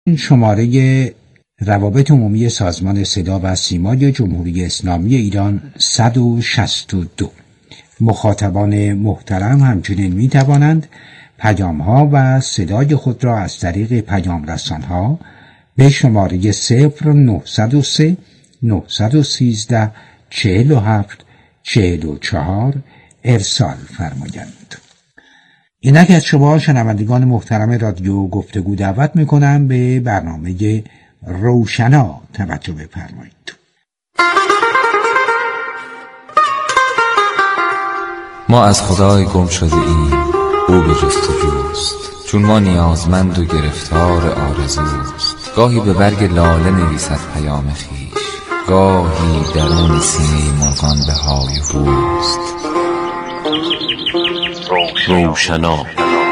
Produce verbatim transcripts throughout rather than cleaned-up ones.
این شماره روابط عمومی سازمان صدا و سیمای جمهوری اسلامی ایران صد و شصت و دو. مخاطبان محترم همچنین می توانند پیام ها و صدای خود را از طریق پیام رسان ها به شماره صفر نهصد و سه نهصد و سیزده چهل و هفت چهل و چهار ارسال فرمایند. اینک از شما شنوندگان محترم رادیو گفتگو دعوت میکنم به برنامه روشنا توجه بفرمایید. ما از خدای گم شده ایم، او به جستجوست، چون ما نیازمند و گرفتار آرزوست. گاهی به برگ لاله نویسد پیام خویش، گاهی درون سینه مرغان به های هوست. روشنا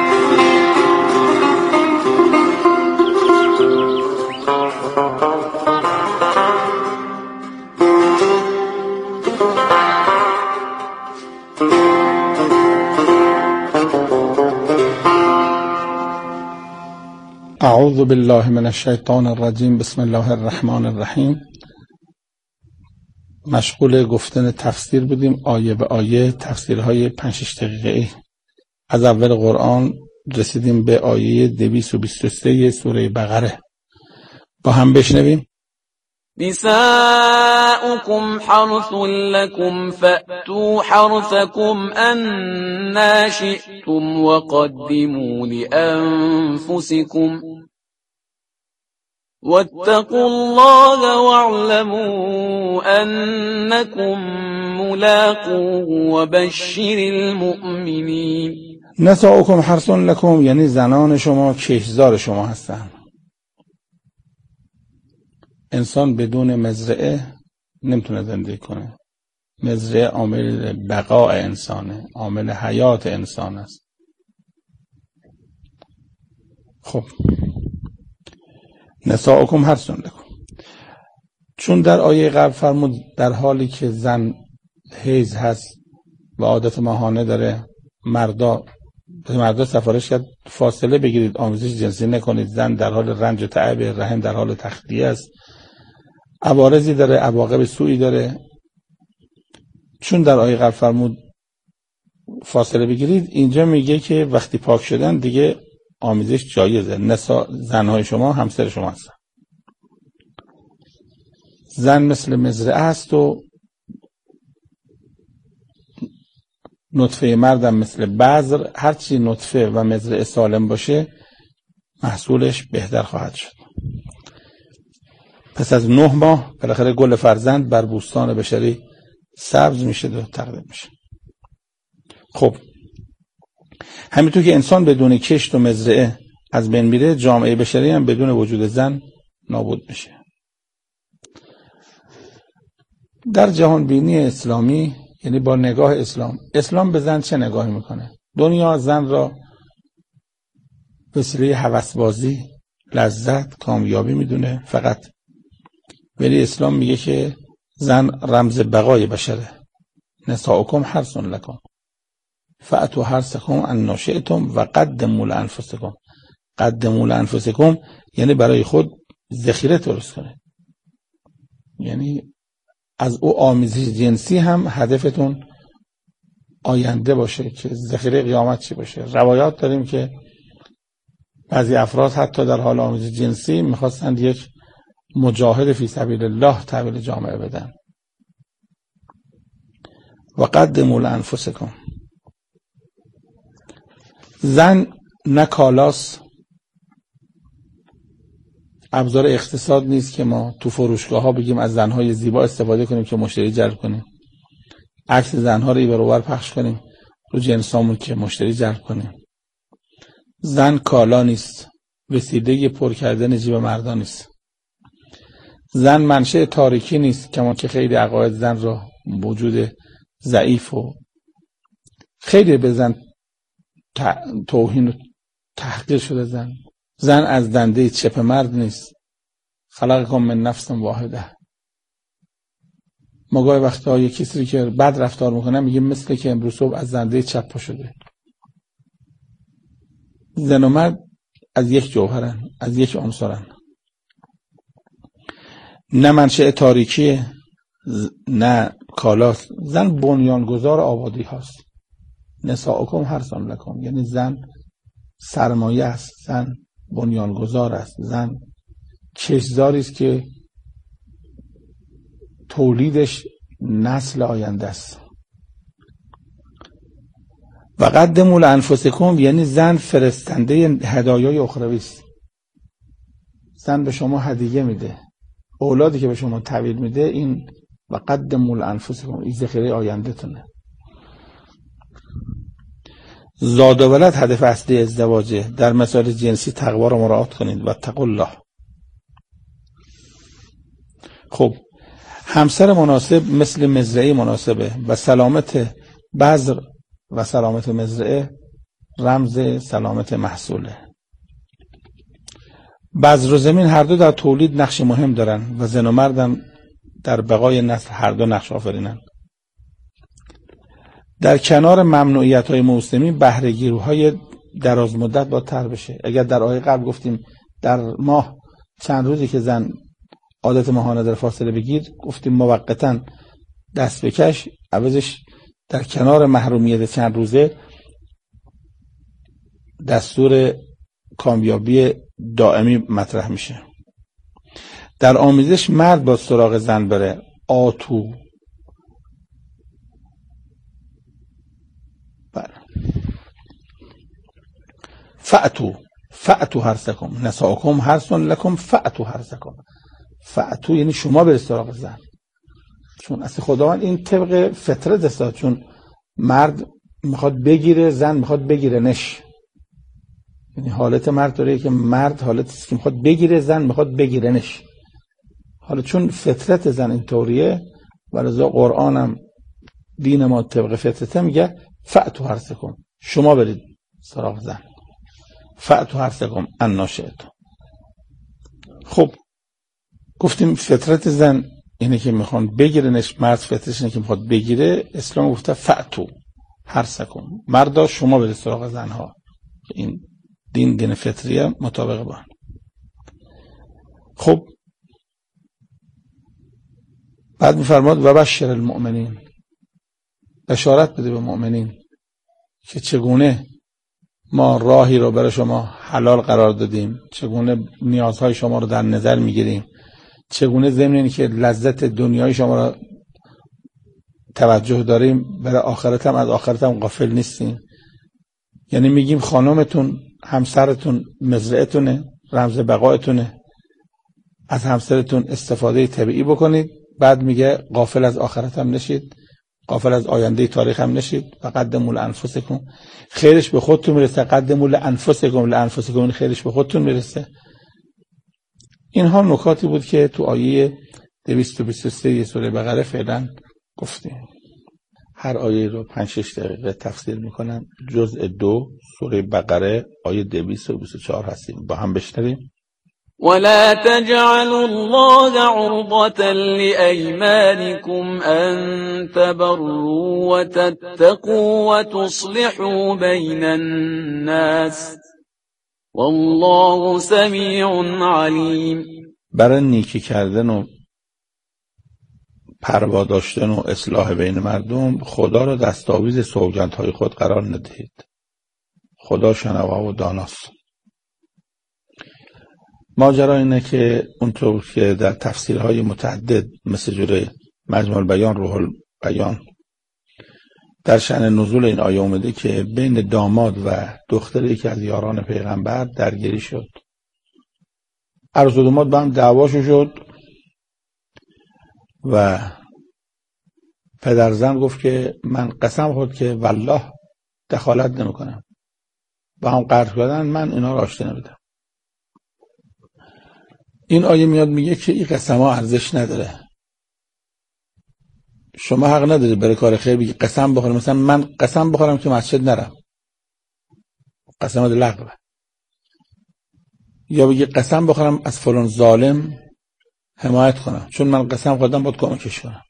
اعوذ بالله من الشیطان الرجیم. بسم الله الرحمن الرحیم. مشغول گفتن تفسیر بودیم، آیه به آیه، تفسیرهای پنج شش دقیقه‌ای از اول قرآن. رسیدیم به آیه دویست و بیست و سه سوره بقره. با هم بشنویم. نساؤكم حرث لكم فأتوا حرثكم أنى شئتم وقدموا لأنفسكم واتقوا الله واعلموا أنكم ملاقوه وبشر المؤمنين. نساؤكم حرث لكم یعنی زنان شما کشتزار شما هستند. انسان بدون مزرعه نمیتونه زندگی کنه. مزرعه عامل بقاء انسانه، عامل حیات انسان است. خب نساؤکم حرث لکم، چون در آیه قبل فرمود در حالی که زن حیض هست و عادت ماهانه داره، مردا مردا سفارش کرد فاصله بگیرید، آمیزش جنسی نکنید. زن در حال رنج و تعب، رحم در حال تخلیه است، عوارضی داره، عواقب سوئی داره. چون در آیه قبل فرمود فاصله بگیرید، اینجا میگه که وقتی پاک شدن دیگه آمیزش جایزه. نسا زنهای شما همسر شما هستن. زن مثل مزرعه است و نطفه مردم مثل بذر. هرچی نطفه و مزرعه سالم باشه محصولش بهتر خواهد شد. پس از نه ماه بالاخره گل فرزند بر بوستان بشری سبز میشه و تقدیم میشه. خب همینطور که انسان بدون کشت و مزرعه از بین میره، جامعه بشری هم بدون وجود زن نابود میشه. در جهان بینی اسلامی، یعنی با نگاه اسلام، اسلام به زن چه نگاهی میکنه؟ دنیا زن را وسیله هوسبازی، لذت، کامیابی میدونه فقط. ولی اسلام میگه که زن رمز بقای بشره. نساؤکم حرث لکم فأتوا حرثکم أنی شئتم و قدموا لأنفسکم. قدموا لأنفسکم یعنی برای خود ذخیره درست کنه، یعنی از او آمیزش جنسی هم هدفتون آینده باشه که ذخیره قیامت چی باشه. روایات داریم که بعضی افراد حتی در حال آمیزش جنسی میخواستند یک مجاهد فی سبیل الله تحویل جامعه بدن. و قدموا لأنفسکم. زن نه کالاس، ابزار اقتصاد نیست که ما تو فروشگاه ها بگیم از زنهای زیبا استفاده کنیم که مشتری جلب کنیم، عکس زنها رو ایور اونور پخش کنیم رو جنسامون که مشتری جلب کنیم. زن کالا نیست، وسیله پر کردن جیب مردان نیست. زن منشأ تاریکی نیست، کما که خیلی عقاید زن را وجود ضعیف و خیلی به زن توهین و تحقیر شده. زن زن از دنده چپ مرد نیست. خلقکم من نفس واحده. ما گاهی وقتا یک کسی که بد رفتار میکنه میگیم مثل که امروز صبح از دنده چپ پا شده. زن و مرد از یک جوهرن، از یک عنصرن. نه منشأ تاریکیه نه کالاست. زن بنیانگذار آبادی هاست. نساؤکم حرث لکم، یعنی زن سرمایه است، زن بنیانگذار است، زن کشتزاری است که تولیدش نسل آینده است. و قدموا لانفسکم، یعنی زن فرستنده هدایای اخروی است. زن به شما هدیه میده، اولادی که به شما تحویل میده این و قدموا لانفسکم، این ذخیره آینده تونه. زاد و ولد هدف اصلی ازدواجه. در مسائل جنسی تقوا رو مراعات کنید و اتقوا الله. خب همسر مناسب مثل مزرعه مناسبه و سلامت بذر و سلامت مزرعه رمز سلامت محصوله. بذر و زمین هر دو در تولید نقش مهم دارن و زن و مردم در بقای نسل هر دو نقش آفرینن. در کنار ممنوعیت‌های مسلمین بهره‌گیری‌های دراز مدت با تر بشه. اگر در آیه قبل گفتیم در ماه چند روزی که زن عادت ماهانه در فاصله بگیر، گفتیم موقتاً دست بکش، عوضش در کنار محرومیت چند روزه دستور کامیابی دائمی مطرح میشه. در آمیزش مرد با سراغ زن بره. آتو فأتو فأتو حرثکم نساؤکم حرث لکم فأتو حرثکم. فأتو یعنی شما برید سراغ زن، چون اصل خداوند این طبق فطرت است، چون مرد میخواد بگیره، زن میخواد بگیره نش. یعنی حالت مرد داره که مرد حالتی است که میخواد بگیره، زن میخواد بگیره نش. حالا چون فطرت زن اینطوریه و لذا قرآن هم دین ما طبق فطرته میگه فأتو حرثکم، شما برید سراغ زن. فأتو حرثکم انا شئتم. خب گفتیم فطرت زن اینه که میخوان بگیرنش، مرد فطرتش اینه که میخواد بگیره. اسلام گفته فأتو حرثکم، مردا شما برید سراغ زنها. این دین دین فطریه مطابق با. خب بعد میفرماد و بشر المؤمنین، بشارت بده به مؤمنین که چگونه ما راهی رو برای شما حلال قرار دادیم، چگونه نیازهای شما رو در نظر میگیریم، چگونه ضمن اینکه که لذت دنیای شما رو توجه داریم برای آخرت هم از آخرت هم غافل نیستیم. یعنی میگیم خانمتون همسرتون مزرعتونه، رمز بقایتونه، از همسرتون استفاده طبیعی بکنید. بعد میگه غافل از آخرت هم نشید، غافل از آینده تاریخ هم نشید. و قدموا لانفسکم، خیرش به خودتون میرسه. قدموا لانفسکم، لانفسکم خیرش به خودتون میرسه. اینها نکاتی بود که تو آیه دویست و بیست و سه سوره بقره فعلا گفتیم. هر آیه رو پنج شش دقیقه تفسیر میکنم. جزء دو سوره بقره آیه دویست و بیست و چهار هستیم، با هم بشنویم. ولا تجعلوا الله عرضة لأيمانكم أن تبروا وتتقوا وتصلحوا بين الناس والله سمیع علیم. برای نیکی کردن و پروا داشتن و اصلاح بین مردم خدا را دستاویز سوگندهای خود قرار ندهید. خدا شنوا و داناست. ماجرا اینه که اونطور که در تفسیرهای متعدد مثل جوره مجموع البیان، روح البیان در شأن نزول این آیه اومده که بین داماد و دختری که از یاران پیغمبر درگیری شد. عروس و داماد با هم دعواشو شد و پدرزن گفت که من قسم خورد که والله دخالت نمیکنم. با هم قرض کردن، من اینا رو آشتی نمیدم. این آیه میاد میگه که این قسم ها ارزش نداره. شما حق نداری برای کار خیر بگی قسم بخورم. مثلا من قسم بخورم که مسجد نرم، قسمت لغوه. یا بگی قسم بخورم از فلان ظالم حمایت کنم، چون من قسم خوردم باید کمکش کنم.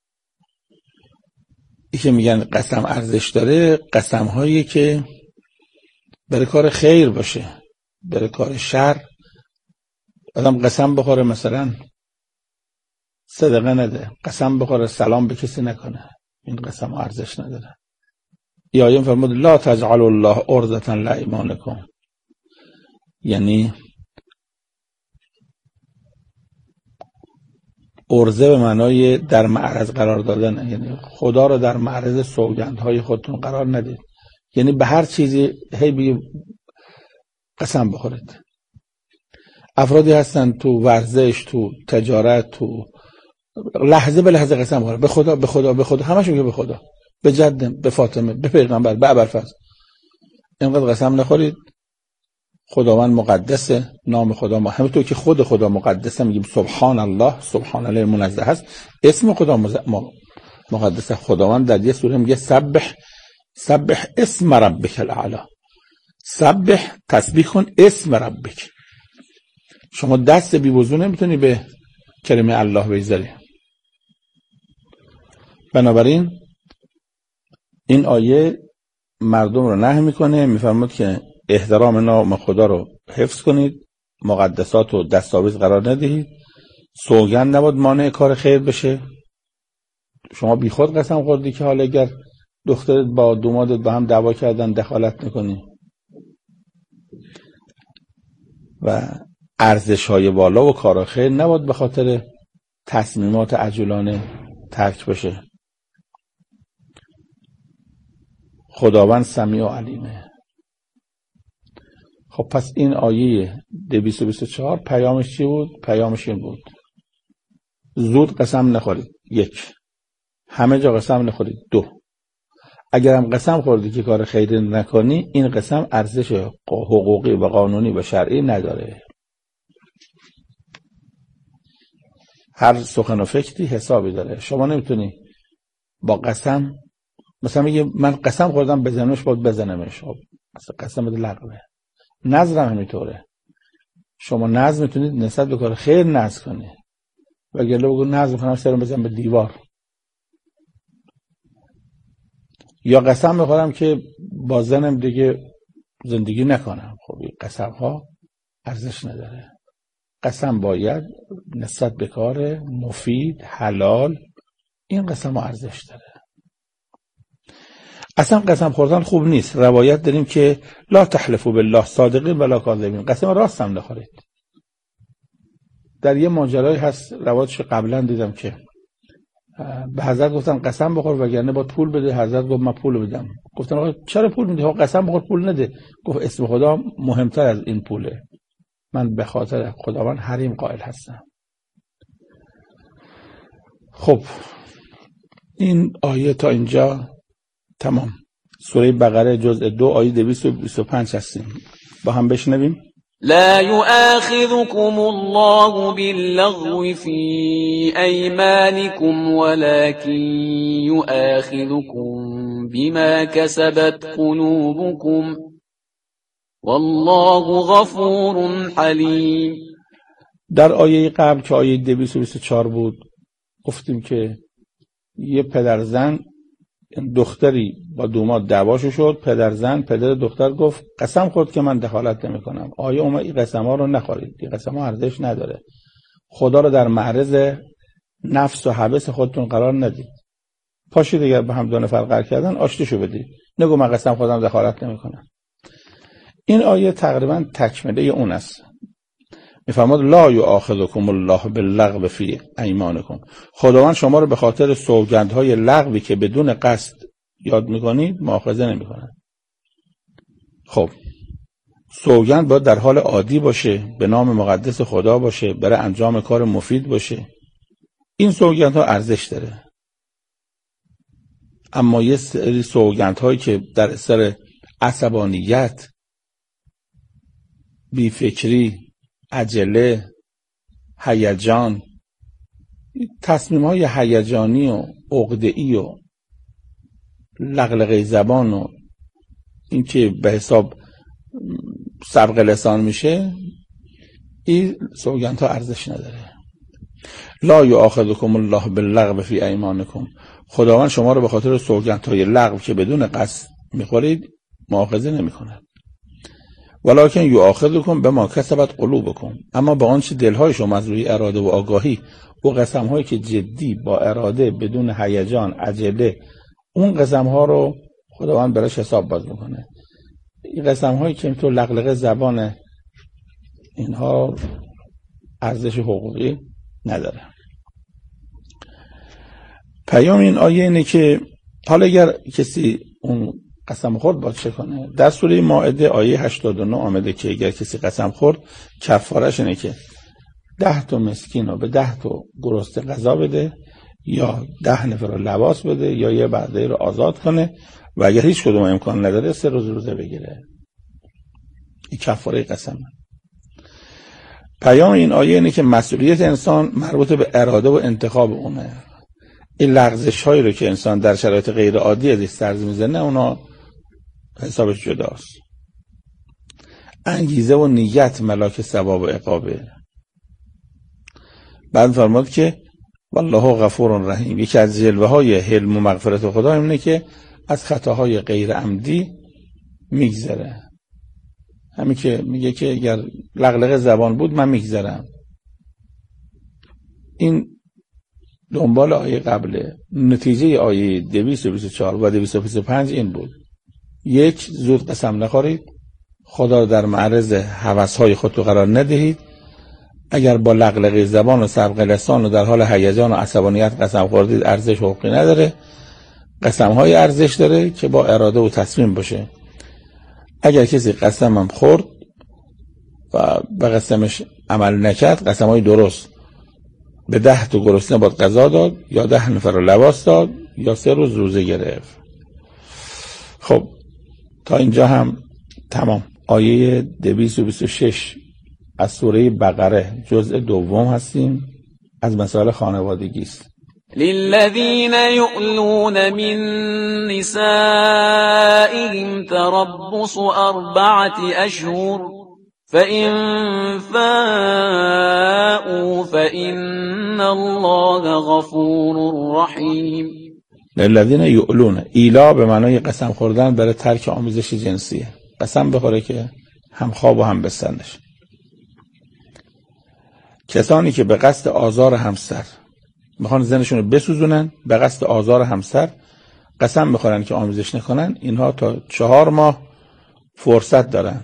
این که میگن قسم ارزش داره، قسم هایی که برای کار خیر باشه، برای کار شر. آدم قسم بخوره مثلا صدقه نده، قسم بخوره، سلام به کسی نکنه، این قسم ارزش نداره. یا آیه فرمود لا تجعلوا الله عرضة لایمانکم، یعنی عرضه به معنای در معرض قرار دادن، یعنی خدا رو در معرض سوگندهای خودتون قرار ندید، یعنی به هر چیزی هی بگید قسم بخورید. افرادی هستن تو ورزش، تو تجارت، تو لحظه به لحظه قسم بخورن، به خدا به خدا به خدا، همش میگه به خدا، به جدم، به فاطمه، به پیغمبر، به ابوالفضل. اینقدر قسم نخورید. خداوند مقدسه، نام خدا ما همونطور که خود خدا مقدسه میگیم سبحان الله، سبحان الله منزه هست، اسم خدا مقدسه. خداوند در یه سوره میگه سبح سبح اسم ربک الاعلی، سبح تسبیح کن اسم ربک. شما دست بی وضو نمیتونی به کلمه الله بگذاری. بنابراین این آیه مردم رو نهی میکنه، میفرماد که احترام نام خدا رو حفظ کنید، مقدسات رو دستاویز قرار ندهید، سوگند نباید مانع کار خیر بشه. شما بی خود قسم خوردی که حالا اگر دخترت با دومادت با هم دعوا کردن دخالت نکنی. و ارزش های بالا و کار خیر نباید به خاطر تصمیمات عجولانه ترک بشه. خداوند سمیع و علیمه. خب پس این آیه دویست و بیست و چهار پیامش چی بود؟ پیامش این بود زود قسم نخورید. یک، همه جا قسم نخورید. دو، اگر هم قسم خوردی که کار خیری نکنی، این قسم ارزش حقوقی و قانونی و شرعی نداره. هر سخن و فکری حسابی داره. شما نمیتونی با قسم مثلا میگه من قسم خوردم بزنمش، باید بزنمش. مثلا قسم بده لغوه. نظرم همینطوره. شما نظر میتونید نسبت به کار خیر نظر کنی. و اگر بگو نظر کنم سرم بزنم به دیوار، یا قسم میخورم که با زنم دیگه زندگی نکنم. خب این قسم ها ارزش نداره. قسم باید نسبت به کار مفید، حلال، این قسم ها ارزش داره. اصلا قسم خوردن خوب نیست. روایت داریم که لا تحلفوا بالله صادقین ولا کاذبین، قسم راست هم نخورید. در یه ماجرایی هست روایتش قبلا دیدم که به حضرت گفتن قسم بخور وگرنه باید پول بده. حضرت گفت من پول بدم. گفتن آقا چرا پول میدی؟ قسم بخور پول نده. گفت اسم خدا مهمتر از این پوله. من به خاطر خداوند حریم قائل هستم. خب این آیه تا اینجا تمام. سوره بقره جزء دو آیه دویست و بیست و پنج هستیم. با هم بشنویم. لا يؤاخذكم الله باللغو في أيمانكم ولكن يؤاخذكم بما كسبت قلوبكم والله غفور حليم. در آیه قبل که آیه دویست و بیست و چهار بود گفتیم که یه پدر زن دختری با دوماد دعواشو شد. پدر زن پدر دختر گفت قسم خورد که من دخالت نمی کنم. آیه اومد این قسم ها رو نخورید، این قسم ها ارزش نداره. خدا رو در معرض نفس و حبس خودتون قرار ندید. پاشید اگر به هم دو نفر قرار کردن آشتیشو بدید، نگو من قسم خودم دخالت نمی کنم. این آیه تقریبا تکمله اون است. میفرماد لا یؤاخذکم الله باللغو فی ایمانکم، خداوند شما رو به خاطر سوگندهای لغوی که بدون قصد یاد میکنید مؤاخذه نمیکنه. خب سوگند باید در حال عادی باشه، به نام مقدس خدا باشه، برای انجام کار مفید باشه. این سوگندها ارزش داره. اما یه سری سوگندهایی که در اثر عصبانیت، بیفکری، عجله، هیجان، تصمیم‌های هیجانی و عقده‌ای و لغلقه زبان و این که به حساب سبق لسان میشه، این سوگندها ارزش نداره. لا یؤاخذکم الله باللغو فی ایمانکم، خداوند شما رو به خاطر سوگندهای لغو که بدون قصد میخورید مؤاخذه نمیکنه. ولکن یؤاخذکم بما کسبت قلوبکم، اما با آنچه دلهای شما از روی اراده و آگاهی او قسم هایی که جدی با اراده بدون هیجان عجله، اون قسم ها رو خداوند براش حساب باز میکنه. این قسم هایی که تو لغلقه زبان، اینها ارزش حقوقی نداره. پیام این آیه اینه که حالا اگر کسی اون قسم خورد باید چه کنه؟ در سوره مائده آیه هشتاد و نه آمده که اگر کسی قسم خورد کفارش اینه که ده تا مسکین رو به ده تا گرسنه غذا بده، یا ده نفر رو لباس بده، یا یه برده رو آزاد کنه، و اگر هیچ کدوم امکان نداره سه روز روزه بگیره. این کفاره قسم. پیام این آیه اینه که مسئولیت انسان مربوط به اراده و انتخاب اونه. این لغزش هایی رو که انسان در شرایط غیر عادی ازش سرز میزنه، اونا حسابش جداست. انگیزه و نیت ملاک ثواب و عقابه. بعد فرمود که والله غفور رحیم. یکی از جلوه های حلم و مغفرت خدا اینه که از خطاهای غیر عمدی میگذره. همین که میگه که اگر لغلقه زبان بود من میگذرم. این دنبال آیه قبله. نتیجه آیه دویست و بیست و چهار و دویست و بیست و پنج این بود: یک، زود قسم نخورید، خدا رو در معرض هوس‌های خودتون قرار ندهید. اگر با لغلقه زبان و سبق لسان و در حال هیجان و عصبانیت قسم خوردید، ارزش حقوقی نداره. قسم‌های ارزش داره که با اراده و تصمیم باشه. اگر کسی قسم هم خورد و به قسمش عمل نکرد، قسم‌های درست، به ده تا گرسنه باید غذا داد، یا ده نفر رو لباس داد، یا سه روز روزه گرفت. خب تا اینجا هم تمام. آیه دویست و بیست و شش از سوره بقره جزء دوم هستیم، از مسائل خانوادگی است. للذین یؤلون من نسائهم تربص اربعة اشهر فإن فاءوا فإن الله غفور رحیم. للذین یؤلون، ایلا به معنای قسم خوردن برای ترک آمیزش جنسیه. قسم بخوره که هم خواب و هم بستنش. کسانی که به قصد آزار همسر میخوان زنشون رو بسوزونن، به قصد آزار همسر قسم بخورن که آمیزش نکنن، اینها تا چهار ماه فرصت دارن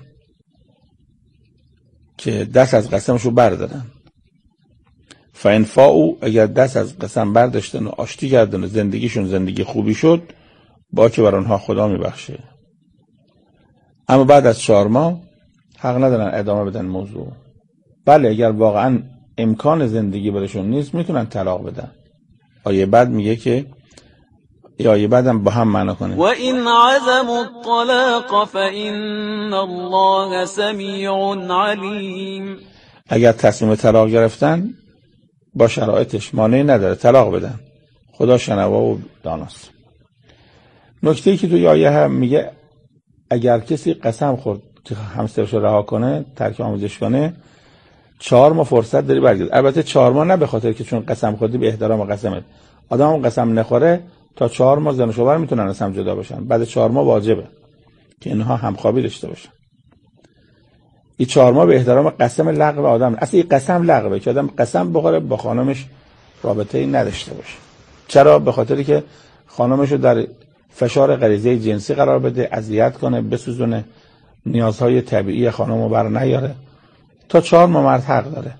که دست از قسمشو بردارن. فإن فاءوا، اگر دست از قسم برداشتن و آشتی کردن و زندگیشون زندگی خوبی شد، با که بر آنها خدا میبخشه. اما بعد از چهار ماه حق ندارن ادامه بدن موضوع. بله اگر واقعا امکان زندگی برشون نیست میتونن طلاق بدن. آیه بعد میگه که آیه بعدم با هم معنا کنیم: و این عزموا الطلاق فإن الله سمیع علیم. اگر تصمیم طلاق گرفتن با شرایطش مانعی نداره طلاق بدن، خدا شنوا و داناست. نکته‌ای که توی آیه هم میگه اگر کسی قسم خورد که همسرش رو رها کنه، ترک آمیزش کنه، چهار ماه فرصت داری برگرد. البته چهار ماه نه به خاطر که چون قسم خوردی به احترام قسمت. آدم هم قسم نخوره تا چهار ماه زن و شوهر میتونن از هم جدا بشن. بعد چهار ماه واجبه که اینها همخوابی داشته باشن. این چهار ماه به احترام قسم لغو آدم. اصلا این قسم لغوه که آدم قسم بخوره با خانمش رابطه‌ای نداشته باشه. چرا؟ به خاطری که خانمشو در فشار غریزه جنسی قرار بده، اذیت کنه، بسوزونه، نیازهای طبیعی خانمو بر نیاره. تا چهار ماه مرد حق داره.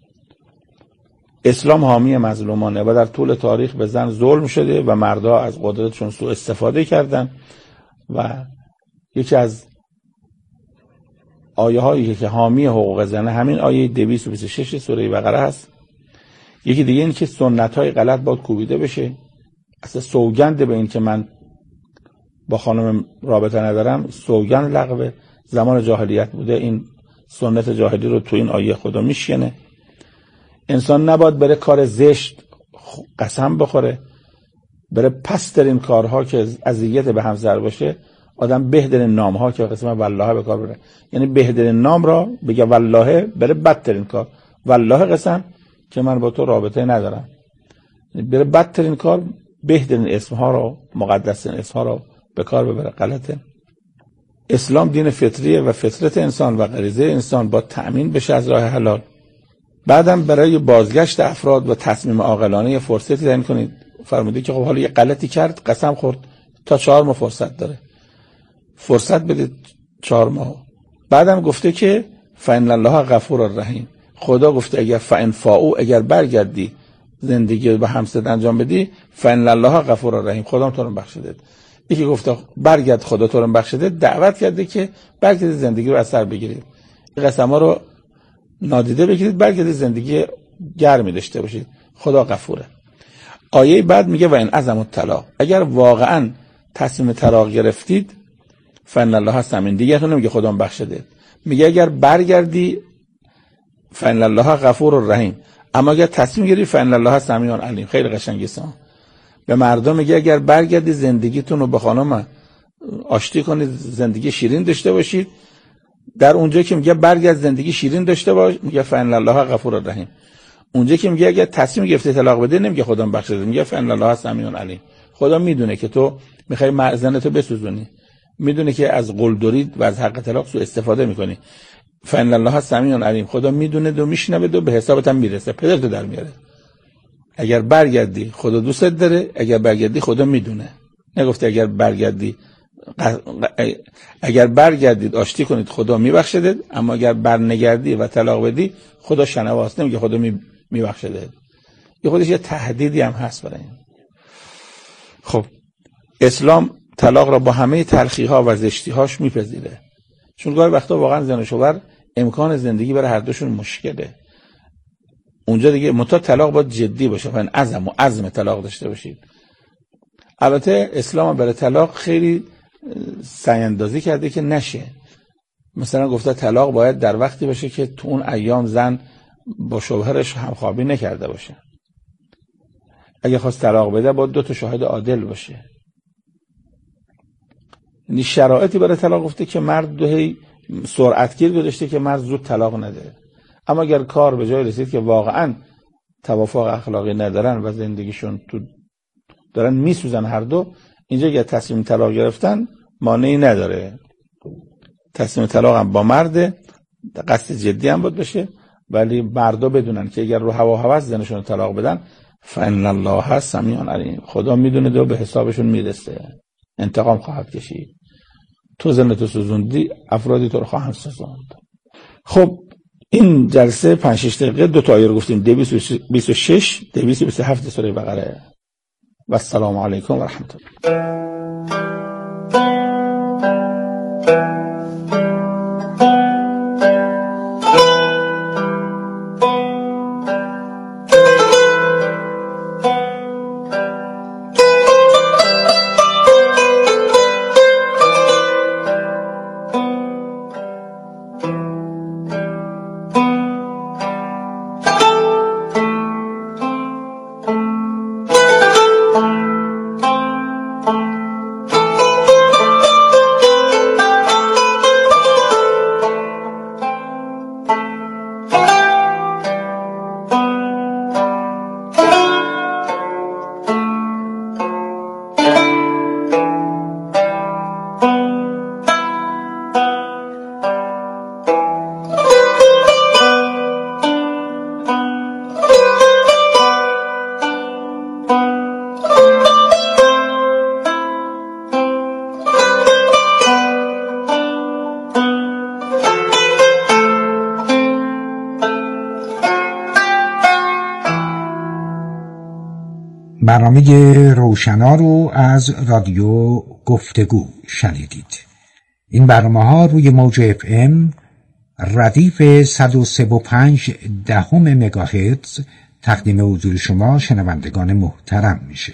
اسلام حامی مظلومانه و در طول تاریخ به زن ظلم شده و مردها از قدرتشون سوء استفاده کردن. و یکی از آیه هایی که حامی حقوق زنه همین آیه دویست و بیست و شش سوره بقره هست. یکی دیگه این که سنت های غلط باید کوبیده بشه. اصلا سوگند به این که من با خانم رابطه ندارم سوگند لغوه. زمان جاهلیت بوده، این سنت جاهلی رو تو این آیه خدا میشکنه. انسان نباید بره کار زشت قسم بخوره، بره پسترین کارها که اذیت به همسر باشه. آدم بهترین نام ها که قسم والله به کار بره، یعنی بهترین نام را بگه والله، بره بدترین کار والله قسم که من با تو رابطه ندارم. بره بدترین کار، بهترین اسم ها رو، مقدسین اسم ها رو به کار ببره. غلطه. اسلام دین فطریه و فطرت انسان و غریزه انسان با تأمین بشه از راه حلال. بعدم برای بازگشت افراد و تصمیم عاقلانه فرصتی تعیین کنید. فرمودید که خب حالا یه غلطی کرد، قسم خورد، تا چهار ماه فرصت داره، فرصت بدید چهار ماه. بعدم گفته که فإن الله غفور الرحیم. خدا گفته اگر فإن فاؤوا، اگر برگردی زندگی رو به همسرت انجام بدی، فإن الله غفور الرحیم، خدا تو رو بخشیده. یکی گفته برگرد خدا تو رو بخشیده، دعوت کرده که برگردید زندگی رو از سر بگیرید، این قسما رو نادیده بگیرید، برگردید زندگی گرمی داشته باشید، خدا غفوره. آیه بعد میگه و ان عزموا الطلاق، اگر واقعا تصمیم طلاق گرفتید، فإن الله سمیع، دیگه تو نمیگه خدا بخشیده، میگه اگر برگردی فإن الله غفور الرحیم، اما اگر تصمیم گیری فإن الله سمیع علیم. خیلی قشنگه سان. به مردم میگه اگر برگردی زندگیتون رو به خانم آشتی کنید، زندگی شیرین داشته باشید، در اونجا که میگه برگرد زندگی شیرین داشته باش، میگه فإن الله غفور الرحیم. اونجا که میگه اگر تصمیم گرفتی طلاق بده، نمیگه خدا بخشیده، میگه فإن الله سمیع علیم. خدا میدونه که تو میخوای مرزنتو بسوزونی، میدونه که از قلدری و از حق طلاق سوء استفاده میکنی. فإن الله سمیع علیم، خدا میدونه دو میشنوه و به حسابت هم میرسه، پدرتو در میاره. اگر برگردی خدا دوست داره، اگر برگردی خدا میدونه. نگفته اگر برگردی اگر برگردید آشتی کنید خدا میبخشید، اما اگر برنگردی و طلاق بدی خدا شنواست، نمیگه خدا میبخشید. یه خودش یه تهدیدی هم هست برای این. خب اسلام طلاق را با همه تلخی‌ها و زشتی‌هاش میپذیره، چون گاهی وقتا واقعا زن و شوهر امکان زندگی برای هر دوشون مشکله. اونجا دیگه متا طلاق باید جدی باشه، یعنی عزم و عزم طلاق داشته باشید. البته اسلام برای طلاق خیلی سعی اندازی کرده که نشه. مثلا گفته طلاق باید در وقتی باشه که تو اون ایام زن با شوهرش همخوابی نکرده باشه. اگه خواست طلاق بده باید دو تا شاهد عادل باشه. یعنی شرایطی برای طلاق گفته که مرد دوهی سرعتگیر گذاشته که مرد زود طلاق نده. اما اگر کار به جای رسید که واقعا توافق اخلاقی ندارن و زندگیشون تو دارن میسوزن هر دو، اینجا اگر تصمیم طلاق گرفتن مانعی نداره. تصمیم طلاق هم با مرد قصد جدی هم بود بشه، ولی مردا بدونن که اگر رو هوا و هوس زنشون طلاق بدن، فإن الله سمیع علیم، خدا میدونه دو به حسابشون میرسه، انتقام خواهد کشید. تو زنتو سوزوندی، افرادی تو رو خواهند سوزوند. خب این جلسه پنج شش دقیقه دو تا آیه رو گفتیم، دویست و بیست و شش دویست و بیست و هفت سوره بقره. و السلام علیکم و رحمت الله. برنامه روشنا رو از رادیو گفتگو شنیدید. این برنامه ها روی موج اف ام ردیف صد و سه و پنج دهم مگاهرتز تقدیم حضور شما شنوندگان محترم میشه.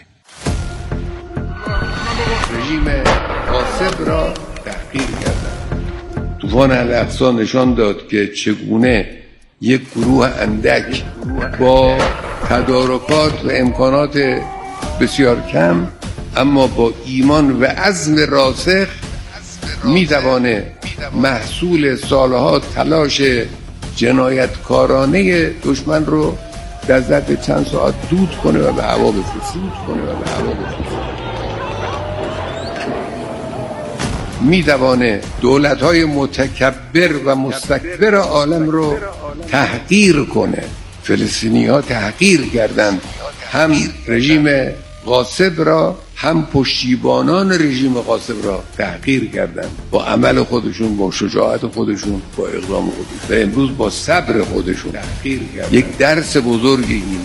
رژیم قاسم را تحقیر کردند. طوفان الاقصی نشان داد که چگونه یک گروه اندک با تدارکات و امکانات بسیار کم اما با ایمان و عزم راسخ میتوانه محصول سالها تلاش جنایتکارانه دشمن رو در ظرف چند ساعت دود کنه و به هوا بفرسته کنه و به هوا بفرسته میتوانه دولت‌های متکبر و مستکبر عالم رو تحقیر کنه فلسطینی‌ها تحقیر کردند هم رژیم غاصب را هم پشتیبانان رژیم غاصب را تحقیر کردند با عمل خودشون، با شجاعت خودشون، با اقدام خودشون و امروز با صبر خودشون تحقیر کردند. یک درس بزرگی این.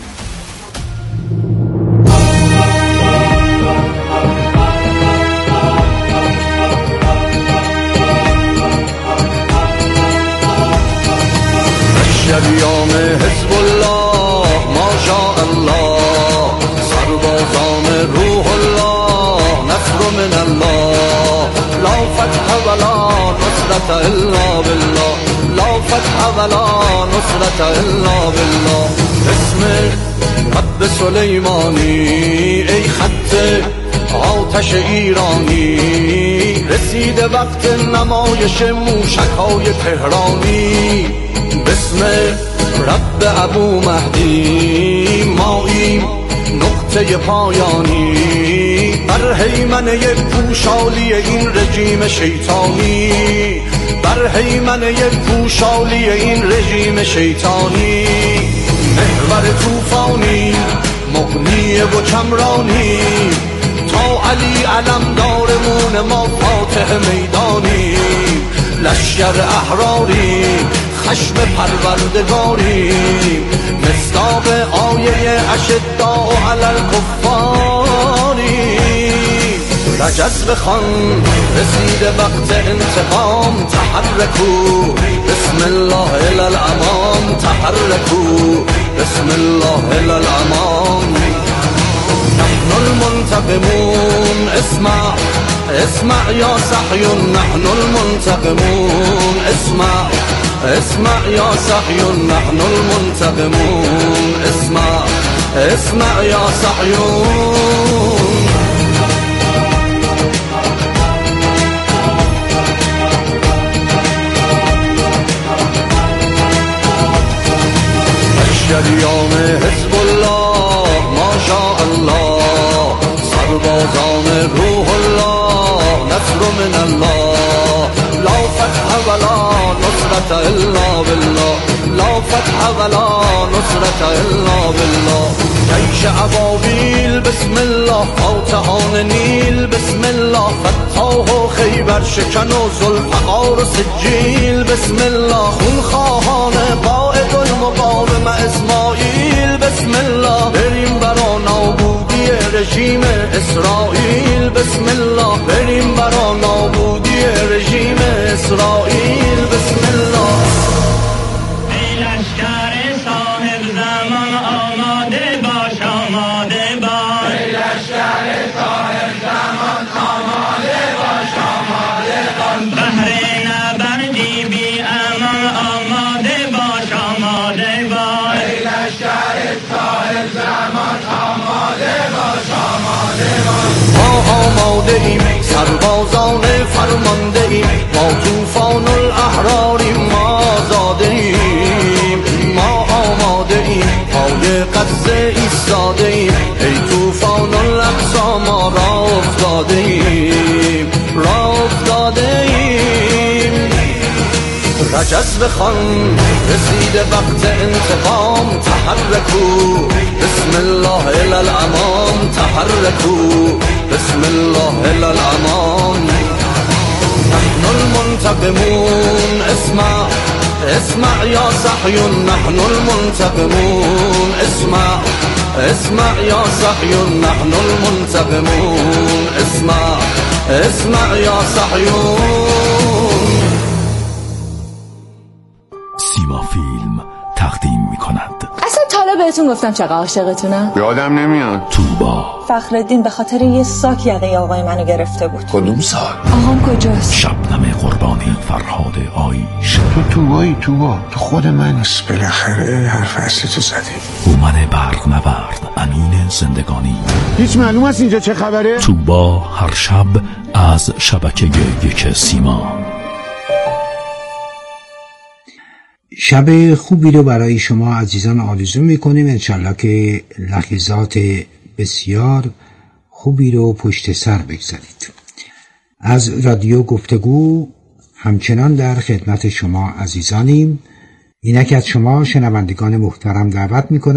شبیام حزب الله ماشاءالله سربازان روح الله نصر من الله لا فتح ولا نصرت الا بالله لا فتح ولا نصرت الا بالله اسم رب سلیمانی ای خط آتش ایرانی رسیده وقت نمایش موشک‌های تهرانی بسم رب ابو مهدی ماییم نقطه پایانی بر هیمنه پوشالی این رژیم شیطانی بر هیمنه پوشالی این رژیم شیطانی محور طوفانی مغنی و کمرانی تا علی علمدارمون ما فاتح میدانی لشکر احراری خشم پروردگاری مصداق آیه اشداء علی الکفاری رجز بخوان رسیده وقت انتقام تحرکو بسم الله الی الامام تحرکو بسم الله الی الامام نحن المنتقمون اسمع اسمع یا صحیون نحن المنتقمون اسمع اسمع یا صحیون نحن المنتقمون اسمع اسمع یا صحیون شریان حزب الله ماشاءالله سربازان روح الله نصر من الله لا فتح ولا نصرت الا بالله لا فتح ولا نصرت الا بالله جیش ابابیل بسم الله فاتحان نیل بسم الله فتاح و خیبر شکن و ذوالفقار و سجیل بسم الله خونخواهان قائد المقاوم اسماعیل بسم الله بریم برا نابودی رژیم اسرائیل بسم الله بریم برا نابودی رژیم اسرائیل بسم الله ای لشکر صاحب زمان آماده باش آماده باش ای لشکر صاحب زمان آماده باش آماده باش بهر نبردی بی امان آماده باش آماده باش ای لشکر صاحب زمان آماده باش آماده باش ما آماده ایم سربازان فرمانده ایم ما طوفان الاحراریم ما زاده ایم ما آماده ایم پای غزه ایستاده ایم ای طوفان الاقصی ما را افتاده ایم را افتاده ایم رجز بخوان رسیده وقت انتقام تحرکو بسم الله الی الامام تحرکو بسم الله الی الامام نحن المنتقمون اسمع اسمع یا صحیون نحن المنتقمون اسمع اسمع یا صحیون نحن المنتقمون اسمع اسمع یا صحیون. سیما فیلم تقدیم می کند. اصلا تا حالا بهتون گفتم چقدر عاشقتونم؟ یادم نمیاد. توبا. فخرالدین به خاطر یه ساک یقه آقای منو گرفته بود. کدوم سال؟ آقام کجاست؟ شبنم قربانی فرهاد آیش. تو توبایی توبا تو خود من. بالاخره حرف اصلی تو زدی. هومن برق نورد امین زندگانی. هیچ معلوم است اینجا چه خبره؟ توبا هر شب از شبکه یک سیما. شب خوبی رو برای شما عزیزان آرزو میکنیم. انشالله که لحظات بسیار خوبی رو پشت سر بگذارید. از رادیو گفتگو همچنان در خدمت شما عزیزانیم. اینک از شما شنوندگان محترم دعوت میکنم